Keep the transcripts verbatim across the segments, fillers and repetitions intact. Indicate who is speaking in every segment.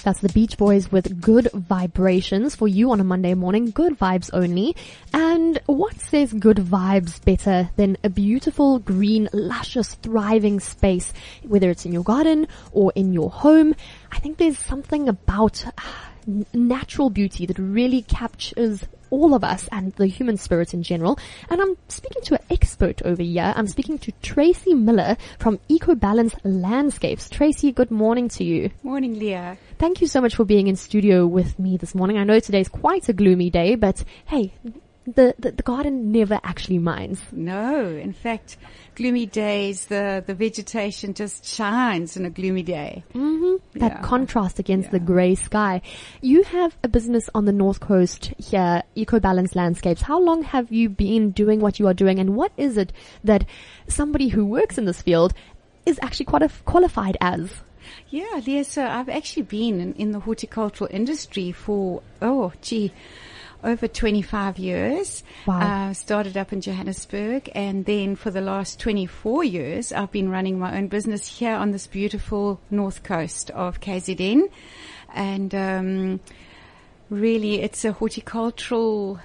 Speaker 1: That's the Beach Boys with Good Vibrations for you on a Monday morning. Good vibes only. And what says good vibes better than a beautiful, green, luscious, thriving space, whether it's in your garden or in your home? I think there's something about natural beauty that really captures all of us and the human spirit in general. And I'm speaking to an expert over here. I'm speaking to Tracy Miller from EcoBalance Landscapes. Tracy, good morning to you.
Speaker 2: Morning, Leah.
Speaker 1: Thank you so much for being in studio with me this morning. I know today's quite a gloomy day, but hey, the, the, the garden never actually minds.
Speaker 2: No, in fact, gloomy days, the, the vegetation just shines in a gloomy day.
Speaker 1: Mm-hmm. That
Speaker 2: Yeah.
Speaker 1: contrast against
Speaker 2: Yeah.
Speaker 1: the grey sky. You have a business on the North Coast here, EcoBalance Landscapes. How long have you been doing what you are doing, and what is it that somebody who works in this field is actually quite qualified as?
Speaker 2: Yeah, Leah, so I've actually been in, in the horticultural industry for, oh, gee, over twenty-five years.
Speaker 1: Wow.
Speaker 2: Uh, started up in Johannesburg, and then for the last twenty-four years, I've been running my own business here on this beautiful north coast of K Z N. And um, really, it's a horticultural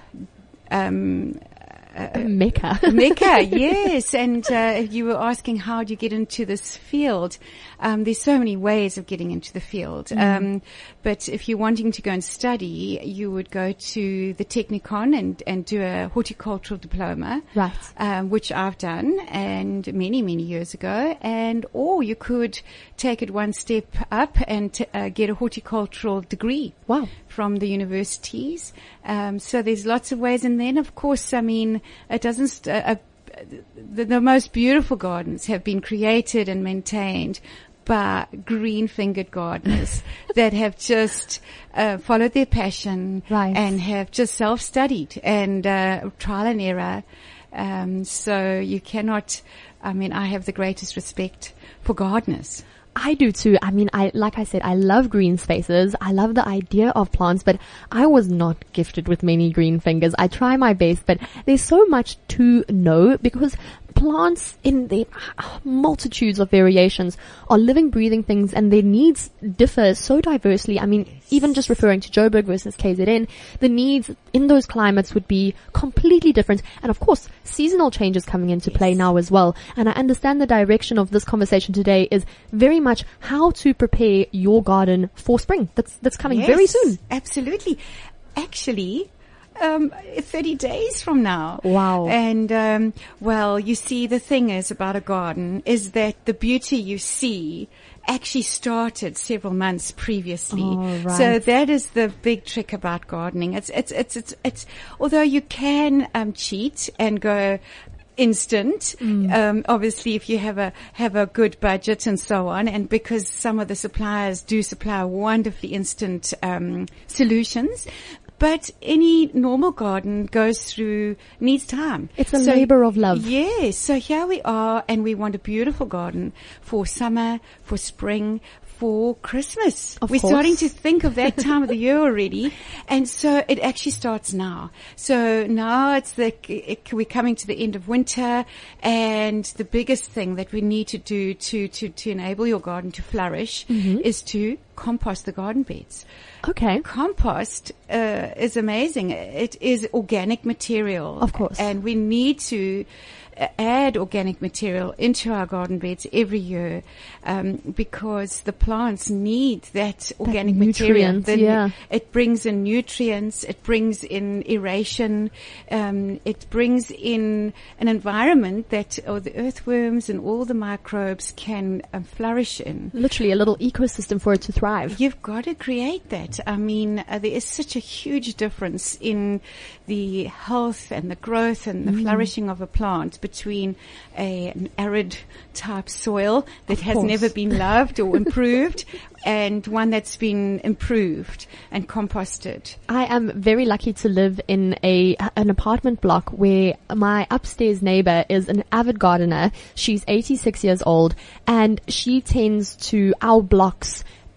Speaker 2: um
Speaker 1: A mecca.
Speaker 2: Mecca, yes. And uh, you were asking how do you get into this field. Um, there's so many ways of getting into the field.
Speaker 1: Mm.
Speaker 2: Um, but if you're wanting to go and study, you would go to the Technikon and, and do a horticultural diploma.
Speaker 1: Right.
Speaker 2: Um, which I've done and many, many years ago. And, or you could take it one step up and t- uh, get a horticultural degree.
Speaker 1: Wow.
Speaker 2: From the universities. Um, so there's lots of ways. And then, of course, I mean, it doesn't, st- uh, uh, the, the most beautiful gardens have been created and maintained by green-fingered gardeners that have just uh, followed their passion
Speaker 1: Right.
Speaker 2: and have just self-studied and uh, trial and error. Um, so you cannot, I mean, I have the greatest respect for gardeners.
Speaker 1: I do too. I mean, I, like I said, I love green spaces. I love the idea of plants, but I was not gifted with many green fingers. I try my best, but there's so much to know because plants in their multitudes of variations are living, breathing things, and their needs differ so diversely. I mean, even just referring to Joburg versus K Z N, the needs in those climates would be completely different. And of course, seasonal changes coming into play now as well. And I understand the direction of this conversation today is very much how to prepare your garden for spring. That's, that's coming
Speaker 2: Yes,
Speaker 1: very soon.
Speaker 2: Absolutely. Actually, Um, thirty days from now.
Speaker 1: Wow.
Speaker 2: And, um, well, you see, the thing is about a garden is that the beauty you see actually started several months previously.
Speaker 1: Oh, right.
Speaker 2: So that is the big trick about gardening. It's, it's, it's, it's, it's, although you can, um, cheat and go, instant,
Speaker 1: Mm.
Speaker 2: um, obviously if you have a, have a good budget and so on, and because some of the suppliers do supply wonderfully instant, um, solutions, but any normal garden goes through, needs time.
Speaker 1: It's a
Speaker 2: So-
Speaker 1: labor of love.
Speaker 2: Yes. So here we are, and we want a beautiful garden for summer, for spring, for Christmas.
Speaker 1: Of
Speaker 2: We're
Speaker 1: course.
Speaker 2: starting to think of that time of the year already. And so it actually starts now. So now it's the, it, we're coming to the end of winter, and the biggest thing that we need to do to, to, to enable your garden to flourish
Speaker 1: Mm-hmm.
Speaker 2: is to compost the garden beds.
Speaker 1: Okay.
Speaker 2: Compost uh, is amazing. It is organic material.
Speaker 1: Of course.
Speaker 2: And we need to uh, add organic material into our garden beds every year um, because the plants need that organic material.
Speaker 1: nutrients,
Speaker 2: The-
Speaker 1: yeah.
Speaker 2: It brings in nutrients. It brings in aeration. Um, it brings in an environment that oh, the earthworms and all the microbes can um, flourish in.
Speaker 1: Literally a little ecosystem for it to thrive.
Speaker 2: You've got to create that. I mean, uh, there is such a huge difference in the health and the growth and the
Speaker 1: Mm.
Speaker 2: flourishing of a plant between a, an arid type soil that
Speaker 1: Of
Speaker 2: has
Speaker 1: course.
Speaker 2: never been loved or improved and one that's been improved and composted.
Speaker 1: I am very lucky to live in a an apartment block where my upstairs neighbor is an avid gardener. She's eighty-six years old, and she tends to our blocks uh,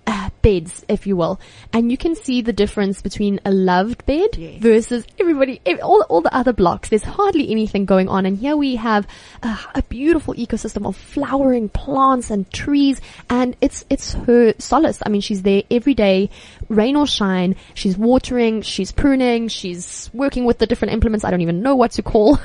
Speaker 1: beds, if you will, and you can see the difference between a loved bed
Speaker 2: Yes.
Speaker 1: versus everybody, ev- all, all the other blocks. There's hardly anything going on, and here we have uh, a beautiful ecosystem of flowering plants and trees, and it's it's her solace. I mean, she's there every day, rain or shine. She's watering, she's pruning, she's working with the different implements I don't even know what to call.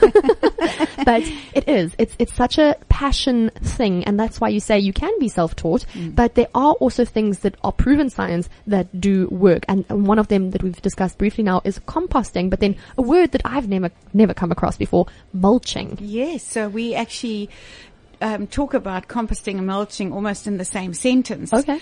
Speaker 1: But it is. It's it's such a passion thing, and that's why you say you can be self-taught,
Speaker 2: Mm.
Speaker 1: but there are also things that are proven science that do work. And, and one of them that we've discussed briefly now is composting, but then a word that I've never never come across before, mulching.
Speaker 2: Yes, so we actually um, talk about composting and mulching almost in the same sentence.
Speaker 1: Okay.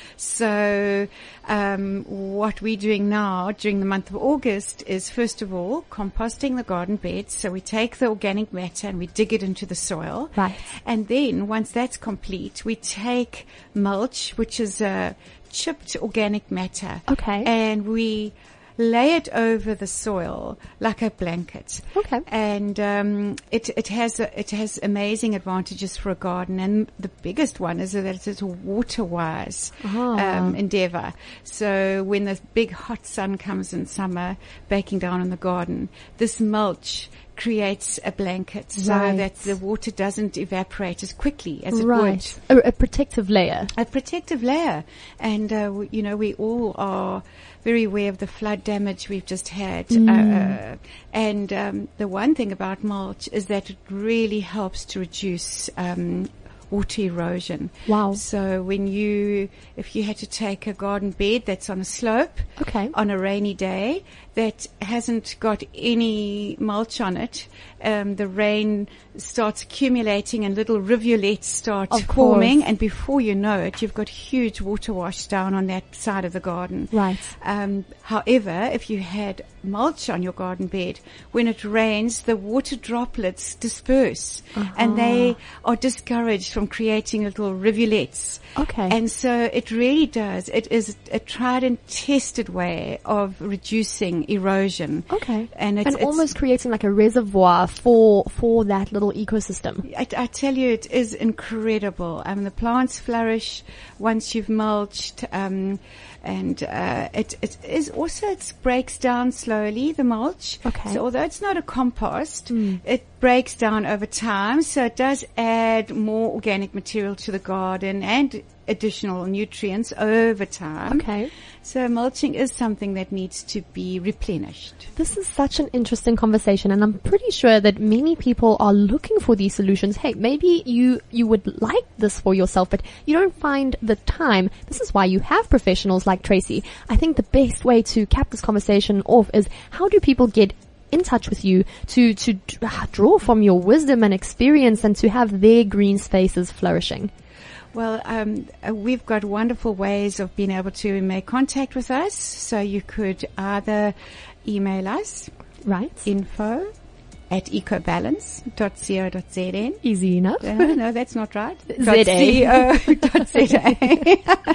Speaker 2: So um, what we're doing now during the month of August is, first of all, composting the garden beds. So we take the organic matter and we dig it into the soil.
Speaker 1: Right.
Speaker 2: And then once that's complete, we take mulch, which is a chipped organic matter.
Speaker 1: Okay.
Speaker 2: And we lay it over the soil like a blanket.
Speaker 1: Okay.
Speaker 2: And um, it it has a, it has amazing advantages for a garden, and the biggest one is that it's a water-wise
Speaker 1: Ah.
Speaker 2: um, endeavor. So when the big hot sun comes in summer, baking down on the garden, this mulch creates a blanket so
Speaker 1: Right.
Speaker 2: that the water doesn't evaporate as quickly as it would.
Speaker 1: Right. A, a protective layer.
Speaker 2: A protective layer. And, uh, we, you know, we all are very aware of the flood damage we've just had.
Speaker 1: Mm.
Speaker 2: Uh, and um, the one thing about mulch is that it really helps to reduce um, water erosion.
Speaker 1: Wow.
Speaker 2: So when you, if you had to take a garden bed that's on a slope
Speaker 1: Okay.
Speaker 2: on a rainy day that hasn't got any mulch on it, um, the rain starts accumulating and little rivulets start
Speaker 1: Of
Speaker 2: forming,
Speaker 1: course.
Speaker 2: and before you know it, you've got huge water wash down on that side of the garden.
Speaker 1: Right.
Speaker 2: Um, however, if you had mulch on your garden bed, when it rains, the water droplets disperse, and they are discouraged from creating little rivulets.
Speaker 1: Okay.
Speaker 2: And so it really does. It is a tried and tested way of reducing erosion.
Speaker 1: Okay.
Speaker 2: And it's,
Speaker 1: and
Speaker 2: it's
Speaker 1: almost creating like a reservoir for for that little ecosystem.
Speaker 2: I, I tell you, it is incredible. Um, the plants flourish once you've mulched, um, and uh, it it is also it breaks down slowly, the mulch.
Speaker 1: Okay.
Speaker 2: So although it's not a compost,
Speaker 1: Mm.
Speaker 2: it breaks down over time. So it does add more organic material to the garden and additional nutrients over time.
Speaker 1: Okay.
Speaker 2: So mulching is something that needs to be replenished.
Speaker 1: This is such an interesting conversation, and I'm pretty sure that many people are looking for these solutions. Hey, maybe you, you would like this for yourself, but you don't find the time. This is why you have professionals like Tracy. I think the best way to cap this conversation off is, how do people get in touch with you to, to draw from your wisdom and experience and to have their green spaces flourishing?
Speaker 2: Well, um, uh, we've got wonderful ways of being able to make contact with us. So you could either email us,
Speaker 1: Right.
Speaker 2: info at ecobalance dot co dot z n.
Speaker 1: Easy enough.
Speaker 2: Uh, no, that's not right.
Speaker 1: Z A.
Speaker 2: .co dot z a.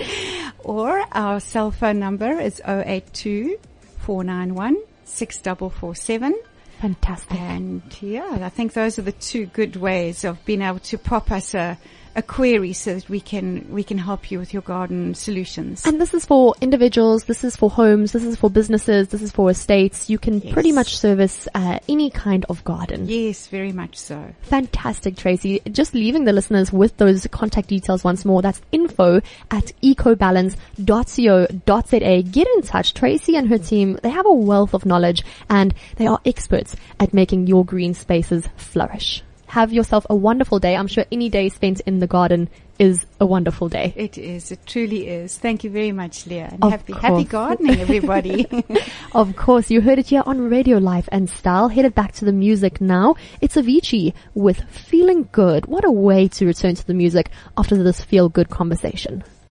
Speaker 2: Or our cell phone number is zero eight two, four nine one, six four four seven.
Speaker 1: Fantastic.
Speaker 2: And yeah, I think those are the two good ways of being able to pop us a, a query so that we can we can help you with your garden solutions.
Speaker 1: And this is for individuals, this is for homes, this is for businesses, this is for estates. You can
Speaker 2: Yes.
Speaker 1: pretty much service uh, any kind of garden.
Speaker 2: Yes, very much so.
Speaker 1: Fantastic, Tracy. Just leaving the listeners with those contact details once more. That's info at ecobalance dot co dot z a. Get in touch. Tracy and her team, they have a wealth of knowledge and they are experts at making your green spaces flourish. Have yourself a wonderful day. I'm sure any day spent in the garden is a wonderful day.
Speaker 2: It is. It truly is. Thank you very much, Leah. And
Speaker 1: Of
Speaker 2: happy,
Speaker 1: course.
Speaker 2: happy gardening, everybody.
Speaker 1: Of course, you heard it here on Radio Life and Style. Headed back to the music now. It's Avicii with Feeling Good. What a way to return to the music after this feel-good conversation.